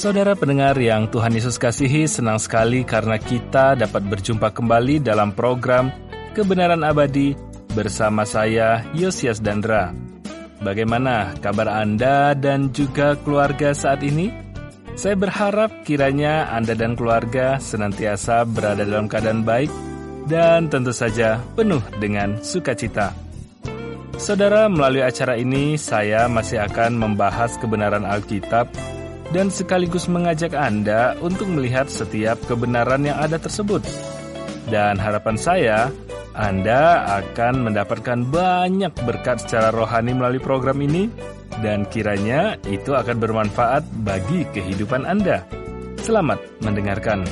Saudara pendengar yang Tuhan Yesus kasihi, senang sekali karena kita dapat berjumpa kembali dalam program Kebenaran Abadi bersama saya, Yosias Dandra. Bagaimana kabar Anda dan juga keluarga saat ini? Saya berharap kiranya Anda dan keluarga senantiasa berada dalam keadaan baik dan tentu saja penuh dengan sukacita. Saudara, melalui acara ini saya masih akan membahas kebenaran Alkitab dan sekaligus mengajak Anda untuk melihat setiap kebenaran yang ada tersebut. Dan harapan saya, Anda akan mendapatkan banyak berkat secara rohani melalui program ini, dan kiranya itu akan bermanfaat bagi kehidupan Anda. Selamat mendengarkan.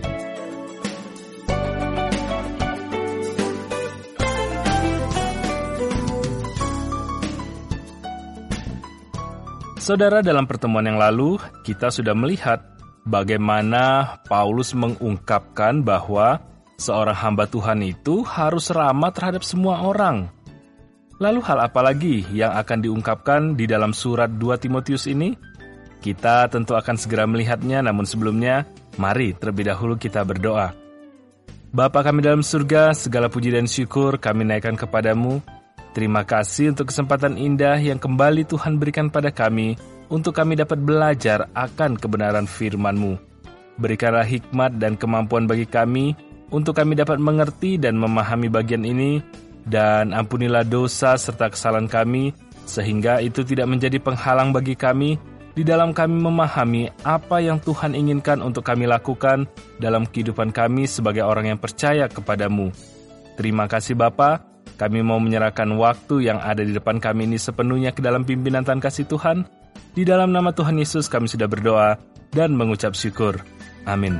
Saudara, dalam pertemuan yang lalu, kita sudah melihat bagaimana Paulus mengungkapkan bahwa seorang hamba Tuhan itu harus ramah terhadap semua orang. Lalu hal apa lagi yang akan diungkapkan di dalam surat 2 Timotius ini? Kita tentu akan segera melihatnya, namun sebelumnya, mari terlebih dahulu kita berdoa. Bapa kami dalam surga, segala puji dan syukur kami naikkan kepadamu. Terima kasih untuk kesempatan indah yang kembali Tuhan berikan pada kami untuk kami dapat belajar akan kebenaran firman-Mu. Berikanlah hikmat dan kemampuan bagi kami untuk kami dapat mengerti dan memahami bagian ini, dan ampunilah dosa serta kesalahan kami sehingga itu tidak menjadi penghalang bagi kami di dalam kami memahami apa yang Tuhan inginkan untuk kami lakukan dalam kehidupan kami sebagai orang yang percaya kepadamu. Terima kasih Bapa. Kami mau menyerahkan waktu yang ada di depan kami ini sepenuhnya ke dalam pimpinan Tuhan kasih Tuhan. Di dalam nama Tuhan Yesus kami sudah berdoa dan mengucap syukur. Amin.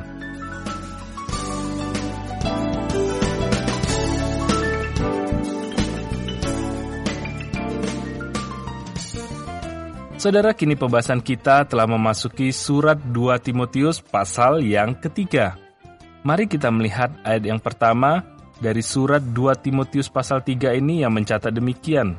Saudara, kini pembahasan kita telah memasuki surat 2 Timotius pasal yang ketiga. Mari kita melihat ayat yang pertama dari surat 2 Timotius pasal 3 ini yang mencatat demikian.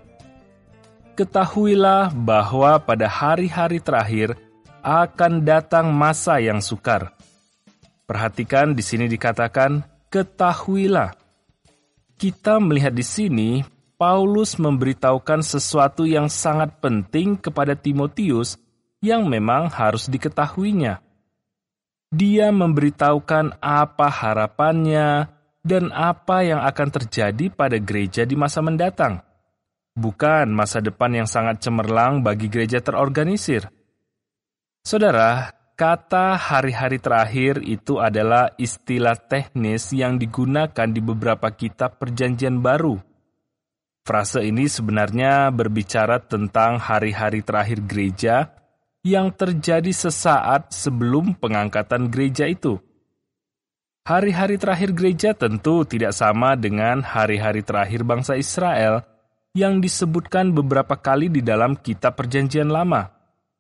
Ketahuilah bahwa pada hari-hari terakhir akan datang masa yang sukar. Perhatikan di sini dikatakan ketahuilah. Kita melihat di sini Paulus memberitahukan sesuatu yang sangat penting kepada Timotius yang memang harus diketahuinya. Dia memberitahukan apa harapannya dan apa yang akan terjadi pada gereja di masa mendatang. Bukan masa depan yang sangat cemerlang bagi gereja terorganisir. Saudara, kata hari-hari terakhir itu adalah istilah teknis yang digunakan di beberapa kitab Perjanjian Baru. Frase ini sebenarnya berbicara tentang hari-hari terakhir gereja yang terjadi sesaat sebelum pengangkatan gereja itu. Hari-hari terakhir gereja tentu tidak sama dengan hari-hari terakhir bangsa Israel yang disebutkan beberapa kali di dalam kitab Perjanjian Lama.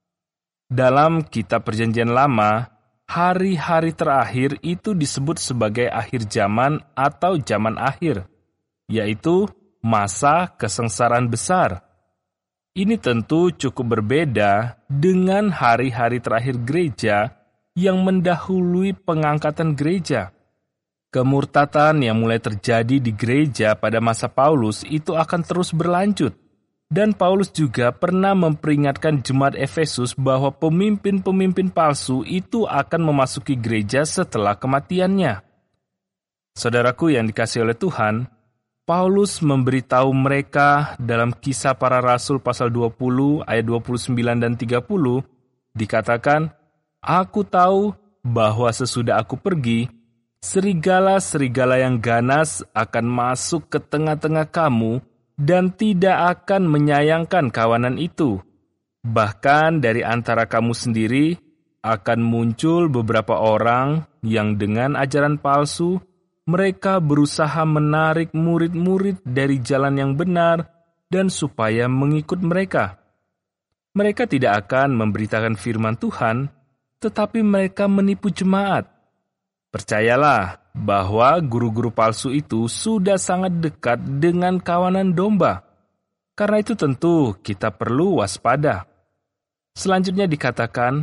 Dalam kitab Perjanjian Lama, hari-hari terakhir itu disebut sebagai akhir zaman atau zaman akhir, yaitu masa kesengsaraan besar. Ini tentu cukup berbeda dengan hari-hari terakhir gereja yang mendahului pengangkatan gereja. Kemurtatan yang mulai terjadi di gereja pada masa Paulus itu akan terus berlanjut. Dan Paulus juga pernah memperingatkan jemaat Efesus bahwa pemimpin-pemimpin palsu itu akan memasuki gereja setelah kematiannya. Saudaraku yang dikasihi oleh Tuhan, Paulus memberitahu mereka dalam Kisah Para Rasul pasal 20 ayat 29 dan 30, dikatakan, "Aku tahu bahwa sesudah aku pergi, serigala-serigala yang ganas akan masuk ke tengah-tengah kamu dan tidak akan menyayangkan kawanan itu. Bahkan dari antara kamu sendiri akan muncul beberapa orang yang dengan ajaran palsu, mereka berusaha menarik murid-murid dari jalan yang benar dan supaya mengikut mereka. Mereka tidak akan memberitakan firman Tuhan, tetapi mereka menipu jemaat. Percayalah bahwa guru-guru palsu itu sudah sangat dekat dengan kawanan domba. Karena itu tentu kita perlu waspada." Selanjutnya dikatakan,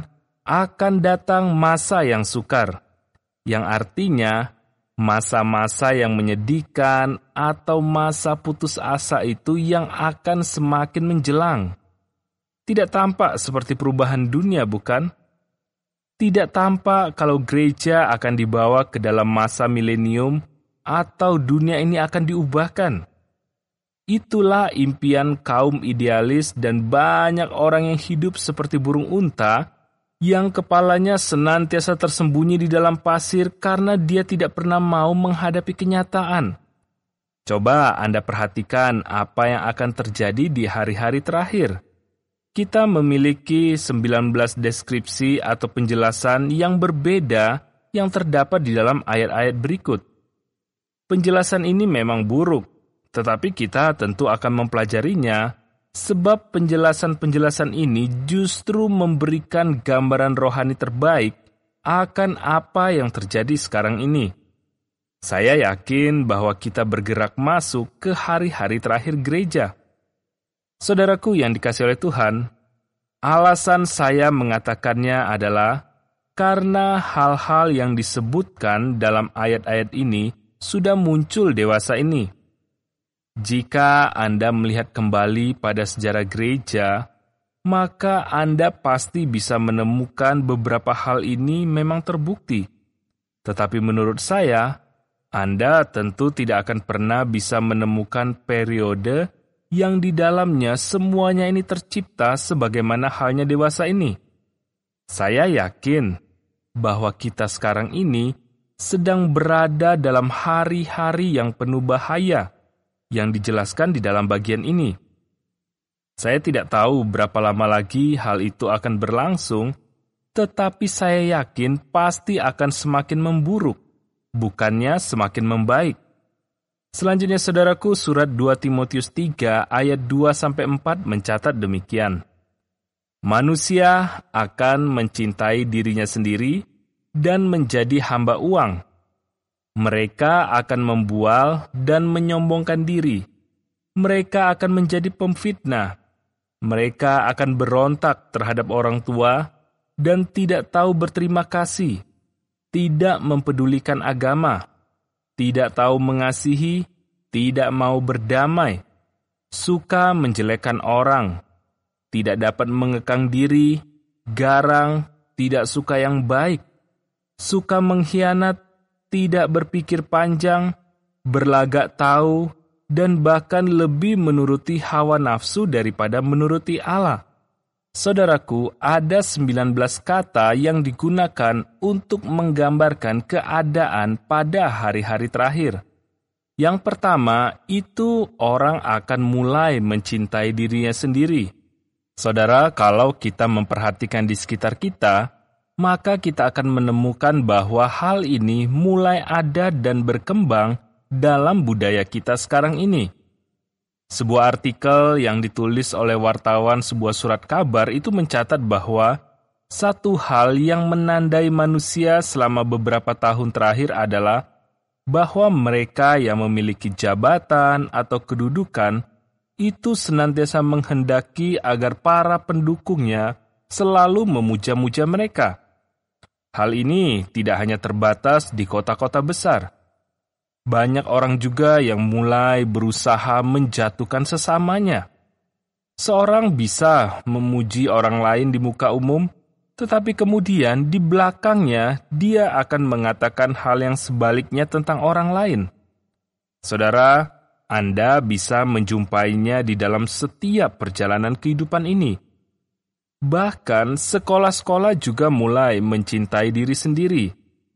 akan datang masa yang sukar, yang artinya masa-masa yang menyedihkan atau masa putus asa itu yang akan semakin menjelang. Tidak tampak seperti perubahan dunia, bukan? Tidak tampak kalau gereja akan dibawa ke dalam masa milenium atau dunia ini akan diubahkan. Itulah impian kaum idealis dan banyak orang yang hidup seperti burung unta yang kepalanya senantiasa tersembunyi di dalam pasir karena dia tidak pernah mau menghadapi kenyataan. Coba Anda perhatikan apa yang akan terjadi di hari-hari terakhir. Kita memiliki 19 deskripsi atau penjelasan yang berbeda yang terdapat di dalam ayat-ayat berikut. Penjelasan ini memang buruk, tetapi kita tentu akan mempelajarinya sebab penjelasan-penjelasan ini justru memberikan gambaran rohani terbaik akan apa yang terjadi sekarang ini. Saya yakin bahwa kita bergerak masuk ke hari-hari terakhir gereja. Saudaraku yang dikasihi oleh Tuhan, alasan saya mengatakannya adalah karena hal-hal yang disebutkan dalam ayat-ayat ini sudah muncul dewasa ini. Jika Anda melihat kembali pada sejarah gereja, maka Anda pasti bisa menemukan beberapa hal ini memang terbukti. Tetapi menurut saya, Anda tentu tidak akan pernah bisa menemukan periode yang di dalamnya semuanya ini tercipta sebagaimana halnya dewasa ini. Saya yakin bahwa kita sekarang ini sedang berada dalam hari-hari yang penuh bahaya yang dijelaskan di dalam bagian ini. Saya tidak tahu berapa lama lagi hal itu akan berlangsung, tetapi saya yakin pasti akan semakin memburuk, bukannya semakin membaik. Selanjutnya saudaraku, surat 2 Timotius 3 ayat 2-4 mencatat demikian. Manusia akan mencintai dirinya sendiri dan menjadi hamba uang. Mereka akan membual dan menyombongkan diri. Mereka akan menjadi pemfitnah. Mereka akan berontak terhadap orang tua dan tidak tahu berterima kasih, tidak mempedulikan agama, tidak tahu mengasihi, tidak mau berdamai, suka menjelekkan orang, tidak dapat mengekang diri, garang, tidak suka yang baik, suka mengkhianat, tidak berpikir panjang, berlagak tahu, dan bahkan lebih menuruti hawa nafsu daripada menuruti Allah. Saudaraku, ada 19 kata yang digunakan untuk menggambarkan keadaan pada hari-hari terakhir. Yang pertama, itu orang akan mulai mencintai dirinya sendiri. Saudara, kalau kita memperhatikan di sekitar kita, maka kita akan menemukan bahwa hal ini mulai ada dan berkembang dalam budaya kita sekarang ini. Sebuah artikel yang ditulis oleh wartawan sebuah surat kabar itu mencatat bahwa satu hal yang menandai manusia selama beberapa tahun terakhir adalah bahwa mereka yang memiliki jabatan atau kedudukan itu senantiasa menghendaki agar para pendukungnya selalu memuja-muja mereka. Hal ini tidak hanya terbatas di kota-kota besar. Banyak orang juga yang mulai berusaha menjatuhkan sesamanya. Seorang bisa memuji orang lain di muka umum, tetapi kemudian di belakangnya dia akan mengatakan hal yang sebaliknya tentang orang lain. Saudara, Anda bisa menjumpainya di dalam setiap perjalanan kehidupan ini. Bahkan sekolah-sekolah juga mulai mencintai diri sendiri.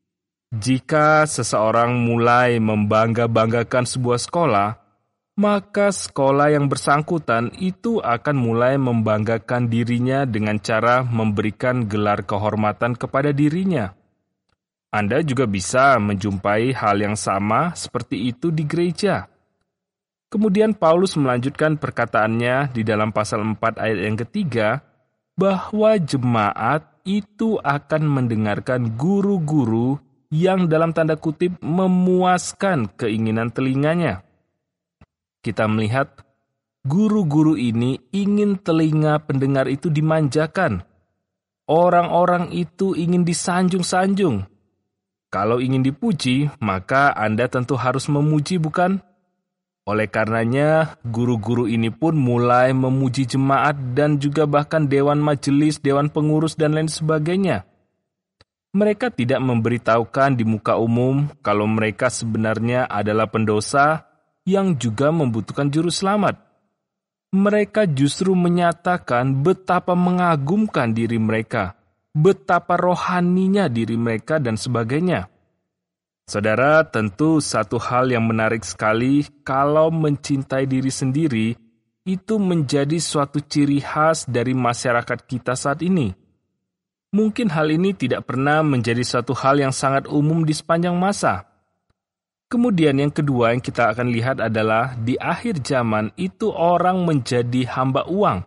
Jika seseorang mulai membangga-banggakan sebuah sekolah, maka sekolah yang bersangkutan itu akan mulai membanggakan dirinya dengan cara memberikan gelar kehormatan kepada dirinya. Anda juga bisa menjumpai hal yang sama seperti itu di gereja. Kemudian Paulus melanjutkan perkataannya di dalam pasal 4 ayat yang ketiga, bahwa jemaat itu akan mendengarkan guru-guru yang dalam tanda kutip memuaskan keinginan telinganya. Kita melihat guru-guru ini ingin telinga pendengar itu dimanjakan. orang-orang itu ingin disanjung-sanjung. Kalau ingin dipuji, maka Anda tentu harus memuji, bukan? Oleh karenanya, guru-guru ini pun mulai memuji jemaat dan juga bahkan dewan majelis, dewan pengurus, dan lain sebagainya. Mereka tidak memberitahukan di muka umum kalau mereka sebenarnya adalah pendosa yang juga membutuhkan juru selamat. Mereka justru menyatakan betapa mengagumkan diri mereka, betapa rohaninya diri mereka, dan sebagainya. Saudara, tentu satu hal yang menarik sekali kalau mencintai diri sendiri itu menjadi suatu ciri khas dari masyarakat kita saat ini. Mungkin hal ini tidak pernah menjadi suatu hal yang sangat umum di sepanjang masa. Kemudian yang kedua yang kita akan lihat adalah di akhir zaman itu orang menjadi hamba uang.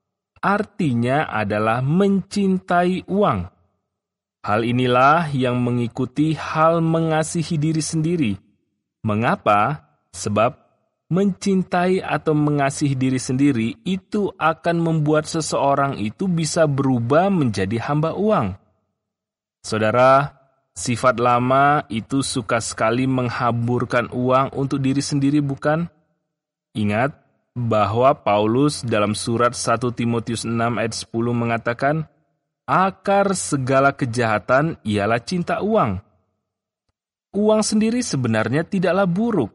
Artinya adalah mencintai uang. Hal inilah yang mengikuti hal mengasihi diri sendiri. Mengapa? Sebab mencintai atau mengasihi diri sendiri itu akan membuat seseorang itu bisa berubah menjadi hamba uang. Saudara, sifat lama itu suka sekali menghamburkan uang untuk diri sendiri, bukan? Ingat bahwa Paulus dalam surat 1 Timotius 6 ayat 10 mengatakan, akar segala kejahatan ialah cinta uang. Uang sendiri sebenarnya tidaklah buruk.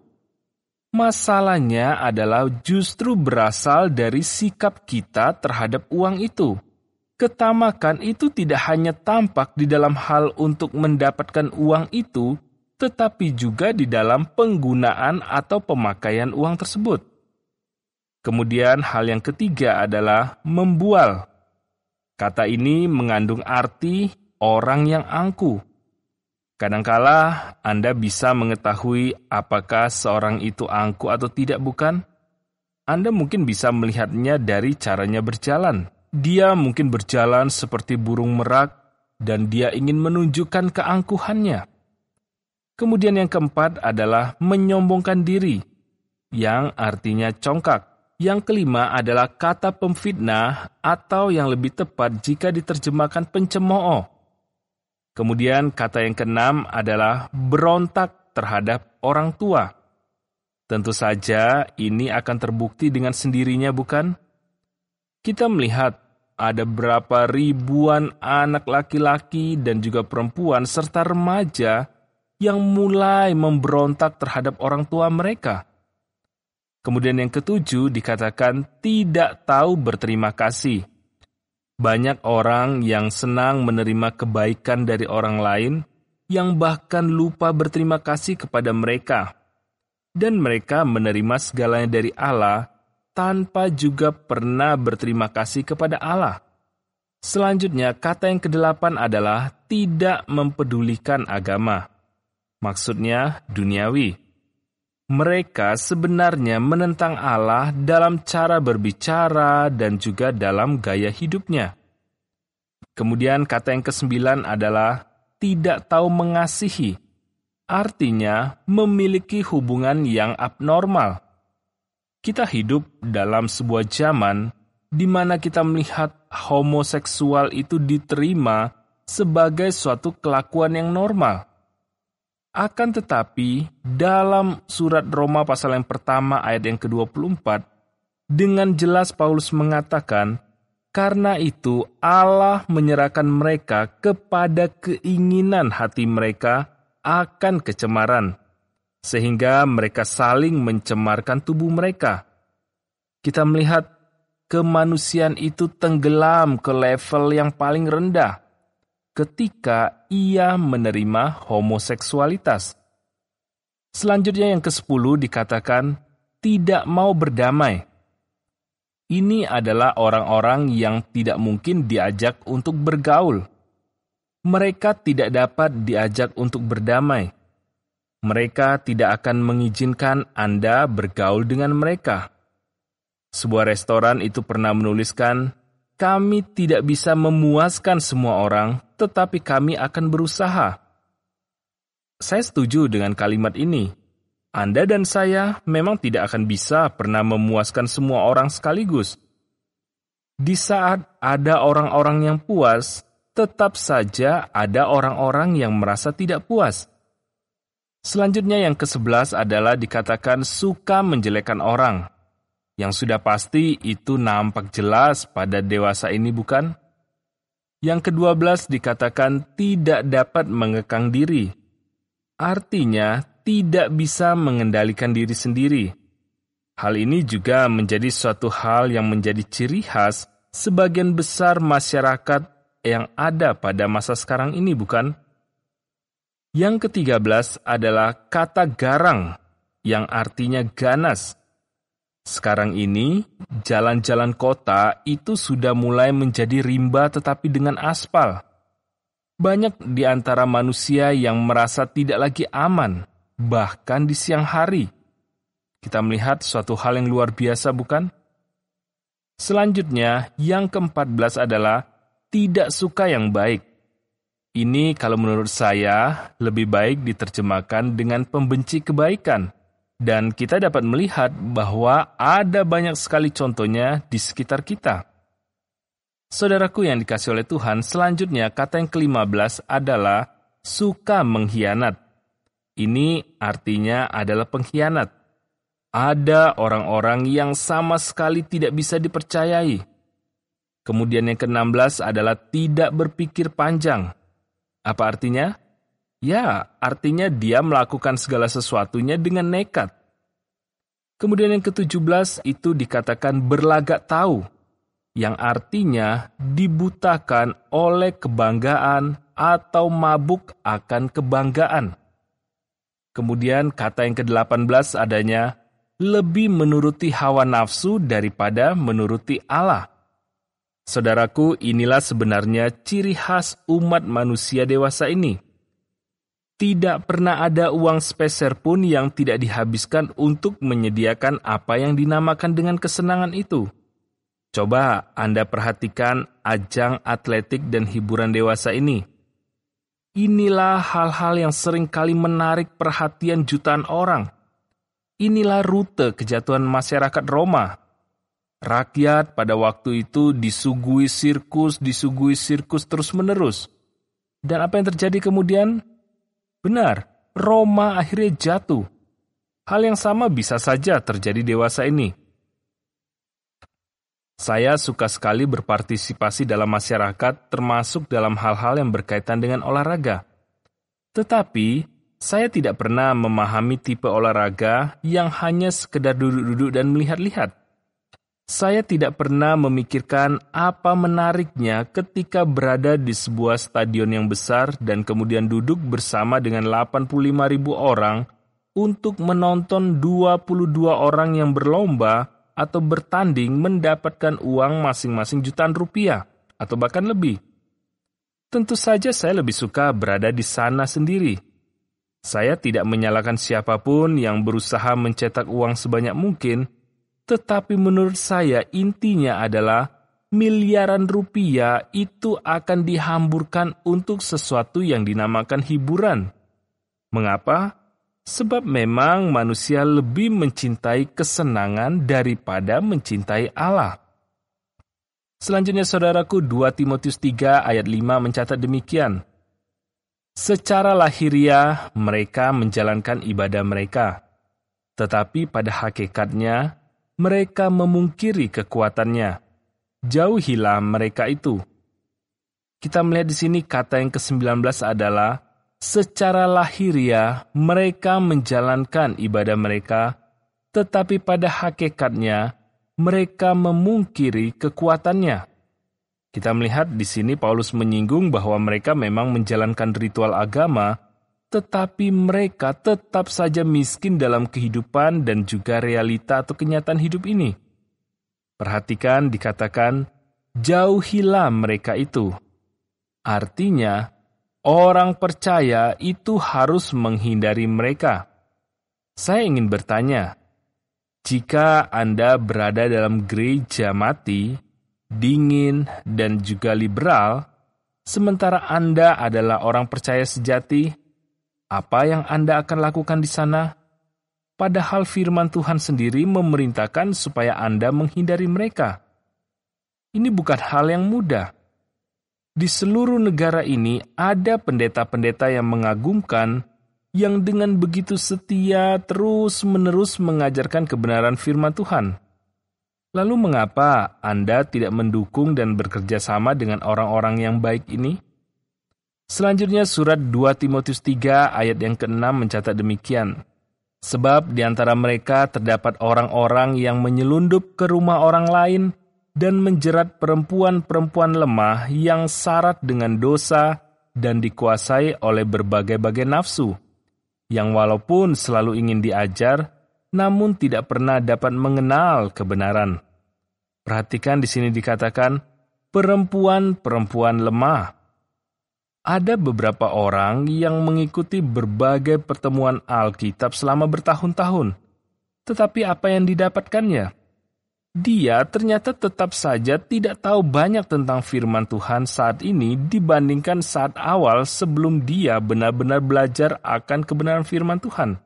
Masalahnya adalah justru berasal dari sikap kita terhadap uang itu. Ketamakan itu tidak hanya tampak di dalam hal untuk mendapatkan uang itu, tetapi juga di dalam penggunaan atau pemakaian uang tersebut. Kemudian hal yang ketiga adalah membual. Kata ini mengandung arti orang yang angkuh. Kadangkala Anda bisa mengetahui apakah seorang itu angkuh atau tidak, bukan? Anda mungkin bisa melihatnya dari caranya berjalan. Dia mungkin berjalan seperti burung merak dan dia ingin menunjukkan keangkuhannya. Kemudian yang keempat adalah menyombongkan diri, yang artinya congkak. Yang kelima adalah kata pemfitnah atau yang lebih tepat jika diterjemahkan pencemooh. Kemudian kata yang keenam adalah berontak terhadap orang tua. Tentu saja ini akan terbukti dengan sendirinya, bukan? Kita melihat ada berapa ribuan anak laki-laki dan juga perempuan serta remaja yang mulai memberontak terhadap orang tua mereka. Kemudian yang ketujuh dikatakan tidak tahu berterima kasih. Banyak orang yang senang menerima kebaikan dari orang lain, yang bahkan lupa berterima kasih kepada mereka. Dan mereka menerima segalanya dari Allah, tanpa juga pernah berterima kasih kepada Allah. Selanjutnya, kata yang kedelapan adalah tidak mempedulikan agama. Maksudnya duniawi. Mereka sebenarnya menentang Allah dalam cara berbicara dan juga dalam gaya hidupnya. Kemudian kata yang kesembilan adalah tidak tahu mengasihi. Artinya memiliki hubungan yang abnormal. Kita hidup dalam sebuah zaman di mana kita melihat homoseksual itu diterima sebagai suatu kelakuan yang normal. Akan tetapi, dalam surat Roma pasal yang pertama ayat yang ke-24, dengan jelas Paulus mengatakan, karena itu Allah menyerahkan mereka kepada keinginan hati mereka akan kecemaran, sehingga mereka saling mencemarkan tubuh mereka. Kita melihat kemanusiaan itu tenggelam ke level yang paling rendah, ketika ia menerima homoseksualitas. Selanjutnya yang ke-10 dikatakan tidak mau berdamai. Ini adalah orang-orang yang tidak mungkin diajak untuk bergaul. Mereka tidak dapat diajak untuk berdamai. Mereka tidak akan mengizinkan Anda bergaul dengan mereka. Sebuah restoran itu pernah menuliskan, kami tidak bisa memuaskan semua orang, tetapi kami akan berusaha. Saya setuju dengan kalimat ini. Anda dan saya memang tidak akan bisa pernah memuaskan semua orang sekaligus. Di saat ada orang-orang yang puas, tetap saja ada orang-orang yang merasa tidak puas. Selanjutnya yang ke-11 adalah dikatakan suka menjelekkan orang. Yang sudah pasti itu nampak jelas pada dewasa ini, bukan? Yang ke-12 dikatakan tidak dapat mengekang diri. Artinya tidak bisa mengendalikan diri sendiri. Hal ini juga menjadi suatu hal yang menjadi ciri khas sebagian besar masyarakat yang ada pada masa sekarang ini, bukan? Yang ke-13 adalah kata garang, yang artinya ganas. Sekarang ini, jalan-jalan kota itu sudah mulai menjadi rimba tetapi dengan aspal. Banyak di antara manusia yang merasa tidak lagi aman, bahkan di siang hari. Kita melihat suatu hal yang luar biasa, bukan? Selanjutnya, yang ke-14 adalah tidak suka yang baik. Ini kalau menurut saya lebih baik diterjemahkan dengan pembenci kebaikan. Dan kita dapat melihat bahwa ada banyak sekali contohnya di sekitar kita. Saudaraku yang dikasihi oleh Tuhan, selanjutnya kata yang ke-15 adalah suka mengkhianat. Ini artinya adalah pengkhianat. Ada orang-orang yang sama sekali tidak bisa dipercayai. Kemudian yang ke-16 adalah tidak berpikir panjang. Apa artinya? Ya, artinya dia melakukan segala sesuatunya dengan nekat. Kemudian yang ke-17 itu dikatakan berlagak tahu, yang artinya dibutakan oleh kebanggaan atau mabuk akan kebanggaan. Kemudian kata yang ke-18 adanya lebih menuruti hawa nafsu daripada menuruti Allah. Saudaraku, inilah sebenarnya ciri khas umat manusia dewasa ini. Tidak pernah ada uang sepeser pun yang tidak dihabiskan untuk menyediakan apa yang dinamakan dengan kesenangan itu. Coba Anda perhatikan ajang atletik dan hiburan dewasa ini. Inilah hal-hal yang seringkali menarik perhatian jutaan orang. Inilah rute kejatuhan masyarakat Roma. Rakyat pada waktu itu disuguhi sirkus terus-menerus. Dan apa yang terjadi kemudian? Benar, Roma akhirnya jatuh. Hal yang sama bisa saja terjadi dewasa ini. Saya suka sekali berpartisipasi dalam masyarakat, termasuk dalam hal-hal yang berkaitan dengan olahraga. Tetapi, saya tidak pernah memahami tipe olahraga yang hanya sekedar duduk-duduk dan melihat-lihat. Saya tidak pernah memikirkan apa menariknya ketika berada di sebuah stadion yang besar dan kemudian duduk bersama dengan 85.000 orang untuk menonton 22 orang yang berlomba atau bertanding mendapatkan uang masing-masing jutaan rupiah atau bahkan lebih. Tentu saja saya lebih suka berada di sana sendiri. Saya tidak menyalahkan siapapun yang berusaha mencetak uang sebanyak mungkin, tetapi menurut saya intinya adalah miliaran rupiah itu akan dihamburkan untuk sesuatu yang dinamakan hiburan. Mengapa? Sebab memang manusia lebih mencintai kesenangan daripada mencintai Allah. Selanjutnya saudaraku, 2 Timotius 3 ayat 5 mencatat demikian. Secara lahiriah mereka menjalankan ibadah mereka, tetapi pada hakikatnya mereka memungkiri kekuatannya. Jauhilah mereka itu. Kita melihat di sini kata yang ke-19 adalah secara lahiriah mereka menjalankan ibadah mereka, tetapi pada hakikatnya mereka memungkiri kekuatannya. Kita melihat di sini Paulus menyinggung bahwa mereka memang menjalankan ritual agama, tetapi mereka tetap saja miskin dalam kehidupan dan juga realita atau kenyataan hidup ini. Perhatikan dikatakan, jauhilah mereka itu. Artinya, orang percaya itu harus menghindari mereka. Saya ingin bertanya, jika Anda berada dalam gereja mati, dingin, dan juga liberal, sementara Anda adalah orang percaya sejati, apa yang Anda akan lakukan di sana? Padahal firman Tuhan sendiri memerintahkan supaya Anda menghindari mereka. Ini bukan hal yang mudah. Di seluruh negara ini ada pendeta-pendeta yang mengagumkan, yang dengan begitu setia terus-menerus mengajarkan kebenaran firman Tuhan. Lalu mengapa Anda tidak mendukung dan bekerja sama dengan orang-orang yang baik ini? Selanjutnya surat 2 Timotius 3 ayat yang ke-6 mencatat demikian. Sebab di antara mereka terdapat orang-orang yang menyelundup ke rumah orang lain dan menjerat perempuan-perempuan lemah yang syarat dengan dosa dan dikuasai oleh berbagai-bagai nafsu, yang walaupun selalu ingin diajar, namun tidak pernah dapat mengenal kebenaran. Perhatikan di sini dikatakan, perempuan-perempuan lemah. Ada beberapa orang yang mengikuti berbagai pertemuan Alkitab selama bertahun-tahun. Tetapi apa yang didapatkannya? Dia ternyata tetap saja tidak tahu banyak tentang firman Tuhan saat ini dibandingkan saat awal sebelum dia benar-benar belajar akan kebenaran firman Tuhan.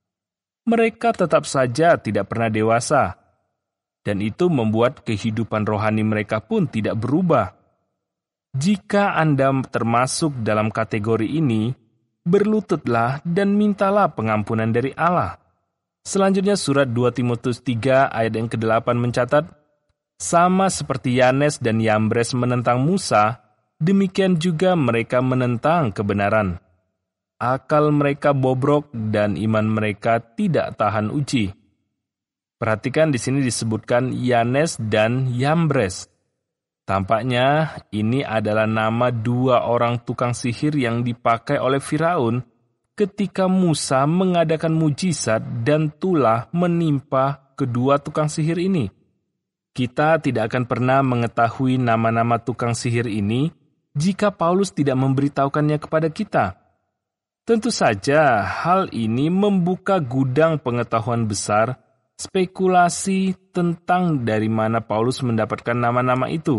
Mereka tetap saja tidak pernah dewasa, dan itu membuat kehidupan rohani mereka pun tidak berubah. Jika Anda termasuk dalam kategori ini, berlututlah dan mintalah pengampunan dari Allah. Selanjutnya surat 2 Timotius 3 ayat yang ke-8 mencatat, sama seperti Yanes dan Yambres menentang Musa, demikian juga mereka menentang kebenaran. Akal mereka bobrok dan iman mereka tidak tahan uji. Perhatikan di sini disebutkan Yanes dan Yambres. Tampaknya ini adalah nama dua orang tukang sihir yang dipakai oleh Firaun ketika Musa mengadakan mujizat dan tulah menimpa kedua tukang sihir ini. Kita tidak akan pernah mengetahui nama-nama tukang sihir ini jika Paulus tidak memberitahukannya kepada kita. Tentu saja hal ini membuka gudang pengetahuan besar, spekulasi tentang dari mana Paulus mendapatkan nama-nama itu.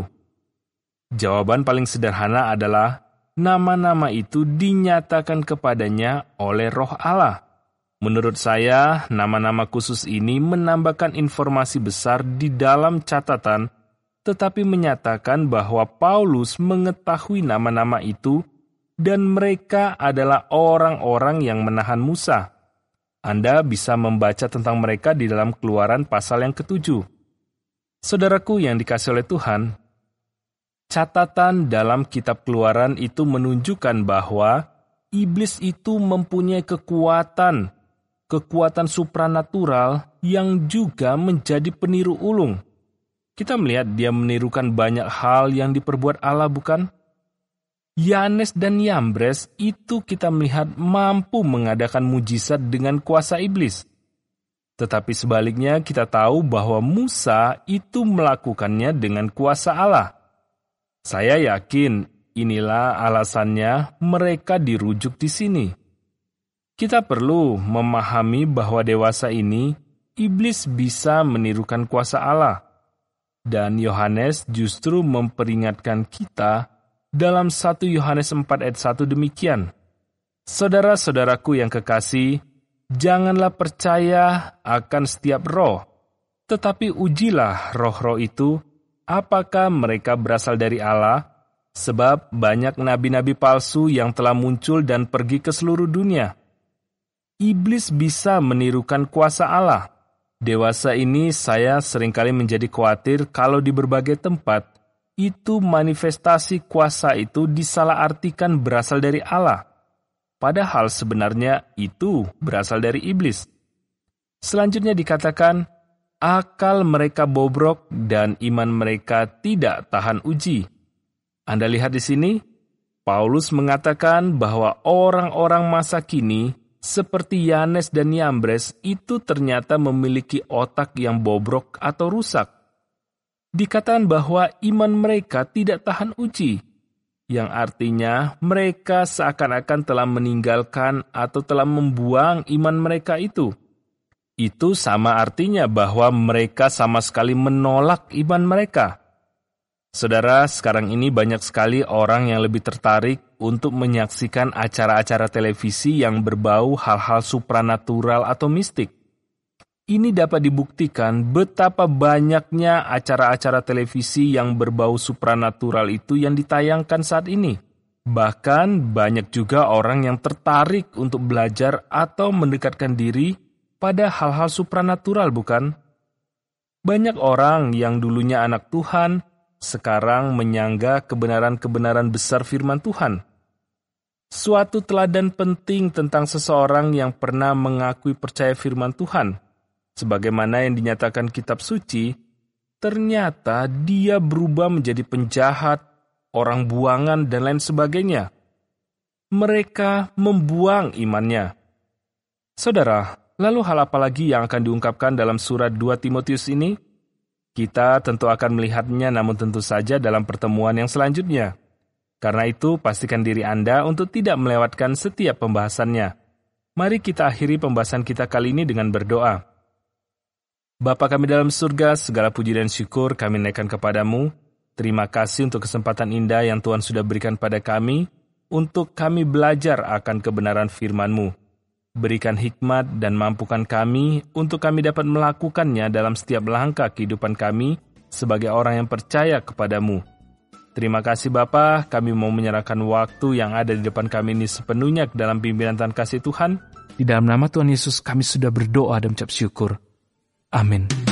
Jawaban paling sederhana adalah nama-nama itu dinyatakan kepadanya oleh Roh Allah. Menurut saya, nama-nama khusus ini menambahkan informasi besar di dalam catatan, tetapi menyatakan bahwa Paulus mengetahui nama-nama itu dan mereka adalah orang-orang yang menahan Musa. Anda bisa membaca tentang mereka di dalam Keluaran pasal yang ke-7. Saudaraku yang dikasihi oleh Tuhan, catatan dalam kitab Keluaran itu menunjukkan bahwa iblis itu mempunyai kekuatan supranatural yang juga menjadi peniru ulung. Kita melihat dia menirukan banyak hal yang diperbuat Allah, bukan? Yanes dan Yambres itu kita melihat mampu mengadakan mujizat dengan kuasa iblis. Tetapi sebaliknya kita tahu bahwa Musa itu melakukannya dengan kuasa Allah. Saya yakin inilah alasannya mereka dirujuk di sini. Kita perlu memahami bahwa dewasa ini, iblis bisa menirukan kuasa Allah. Dan Yohanes justru memperingatkan kita dalam 1 Yohanes 4 ayat 1 demikian. Saudara-saudaraku yang kekasih, janganlah percaya akan setiap roh, tetapi ujilah roh-roh itu, apakah mereka berasal dari Allah? Sebab banyak nabi-nabi palsu yang telah muncul dan pergi ke seluruh dunia. Iblis bisa menirukan kuasa Allah. Dewasa ini saya seringkali menjadi khawatir kalau di berbagai tempat, itu manifestasi kuasa itu disalahartikan berasal dari Allah. Padahal sebenarnya itu berasal dari iblis. Selanjutnya dikatakan, akal mereka bobrok dan iman mereka tidak tahan uji. Anda lihat di sini, Paulus mengatakan bahwa orang-orang masa kini, seperti Yanes dan Yambres, itu ternyata memiliki otak yang bobrok atau rusak. Dikatakan bahwa iman mereka tidak tahan uji, yang artinya mereka seakan-akan telah meninggalkan atau telah membuang iman mereka itu. Itu sama artinya bahwa mereka sama sekali menolak iman mereka. Saudara, sekarang ini banyak sekali orang yang lebih tertarik untuk menyaksikan acara-acara televisi yang berbau hal-hal supranatural atau mistik. Ini dapat dibuktikan betapa banyaknya acara-acara televisi yang berbau supranatural itu yang ditayangkan saat ini. Bahkan banyak juga orang yang tertarik untuk belajar atau mendekatkan diri pada hal-hal supranatural, bukan? Banyak orang yang dulunya anak Tuhan, sekarang menyangga kebenaran-kebenaran besar firman Tuhan. Suatu teladan penting tentang seseorang yang pernah mengakui percaya firman Tuhan, sebagaimana yang dinyatakan kitab suci, ternyata dia berubah menjadi penjahat, orang buangan, dan lain sebagainya. Mereka membuang imannya. Saudara, lalu hal apa lagi yang akan diungkapkan dalam surat 2 Timotius ini? Kita tentu akan melihatnya, namun tentu saja dalam pertemuan yang selanjutnya. Karena itu, pastikan diri Anda untuk tidak melewatkan setiap pembahasannya. Mari kita akhiri pembahasan kita kali ini dengan berdoa. Bapa kami dalam surga, segala puji dan syukur kami naikkan kepadamu. Terima kasih untuk kesempatan indah yang Tuhan sudah berikan pada kami, untuk kami belajar akan kebenaran firman-Mu. Berikan hikmat dan mampukan kami untuk kami dapat melakukannya dalam setiap langkah kehidupan kami sebagai orang yang percaya kepadamu. Terima kasih Bapa, kami mau menyerahkan waktu yang ada di depan kami ini sepenuhnya ke dalam pimpinan Tuhan kasih Tuhan. Di dalam nama Tuhan Yesus kami sudah berdoa dan mengucap syukur. Amin.